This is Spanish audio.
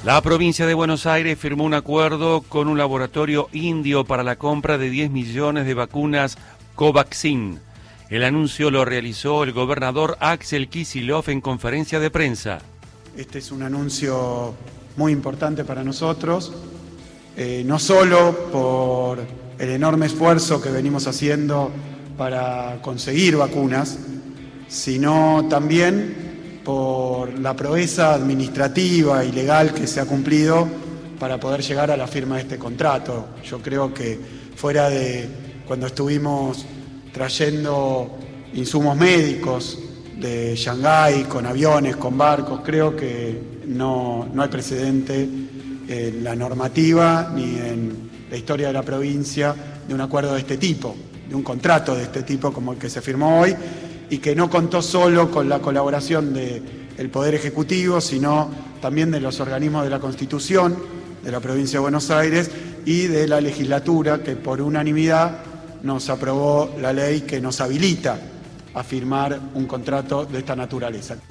La provincia de Buenos Aires firmó un acuerdo con un laboratorio indio para la compra de 10 millones de vacunas Covaxin. El anuncio lo realizó el gobernador Axel Kicillof en conferencia de prensa. Este es un anuncio muy importante para nosotros, no solo por el enorme esfuerzo que venimos haciendo para conseguir vacunas, sino también por la proeza administrativa y legal que se ha cumplido para poder llegar a la firma de este contrato. Yo creo que fuera de cuando estuvimos trayendo insumos médicos de Shanghái, con aviones, con barcos, creo que no hay precedente en la normativa ni en la historia de la provincia de un acuerdo de este tipo, de un contrato de este tipo como el que se firmó hoy, y que no contó solo con la colaboración del Poder Ejecutivo, sino también de los organismos de la Constitución de la provincia de Buenos Aires y de la legislatura, que por unanimidad nos aprobó la ley que nos habilita a firmar un contrato de esta naturaleza.